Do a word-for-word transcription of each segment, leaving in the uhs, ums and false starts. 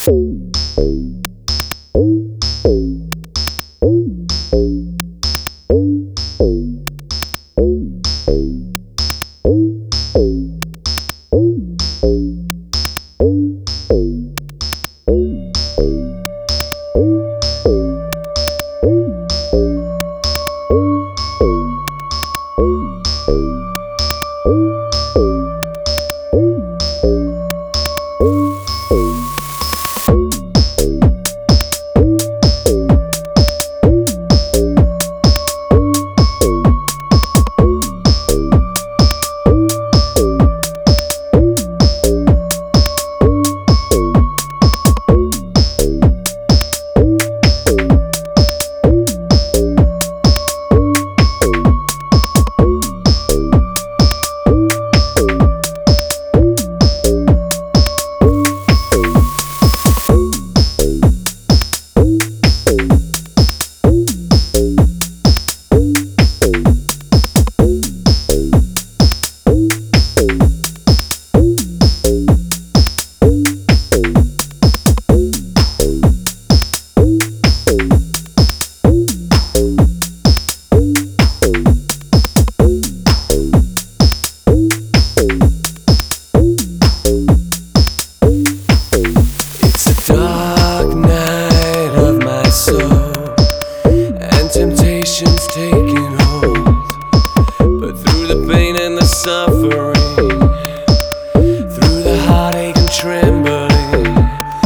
Temptation's taking hold, but through the pain and the suffering, through the heartache and trembling,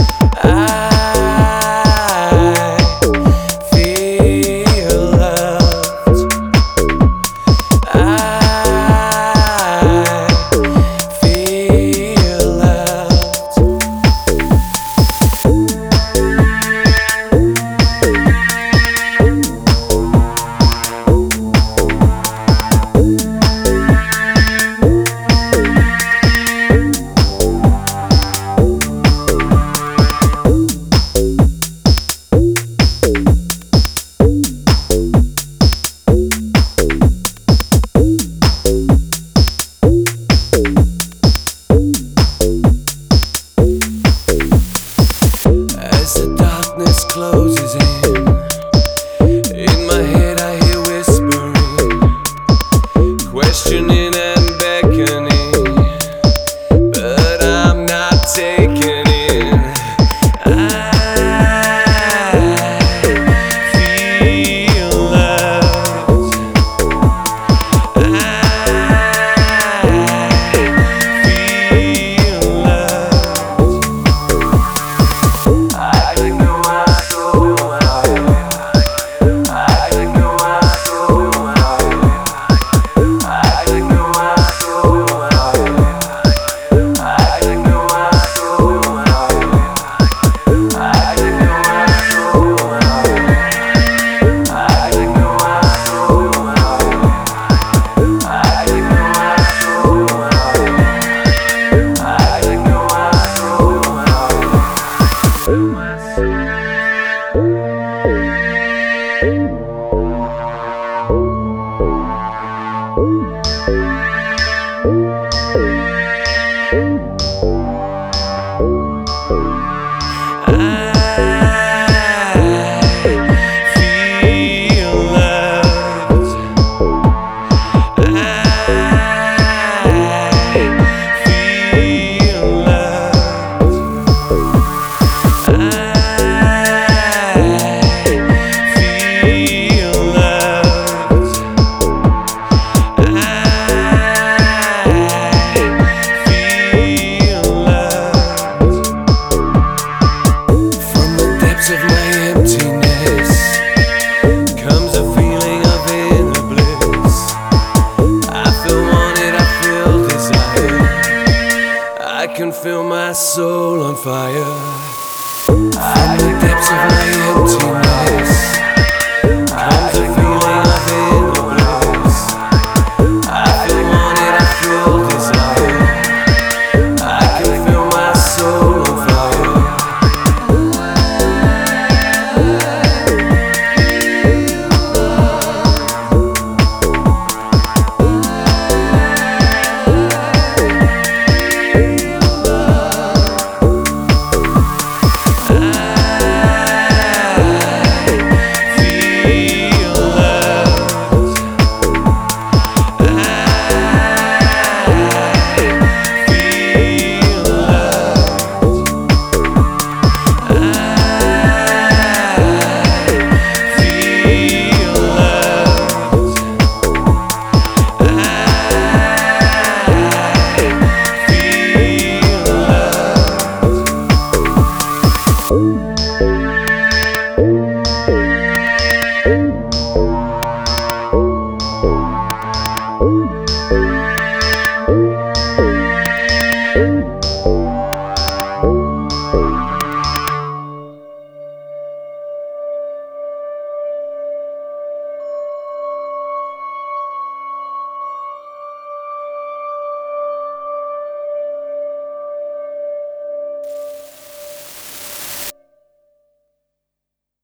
I feel loved. I feel loved. As the darkness closes in, in my head I hear whispering, questioning and beckoning, but I'm not taking in. I feel loved. I feel loved. Of my emptiness comes a feeling of inner bliss. I feel wanted, I feel desire. I can feel my soul on fire. From the depths of my emptiness comes a feeling of inner bliss. I feel wanted, I feel desire. I can feel my soul on fire.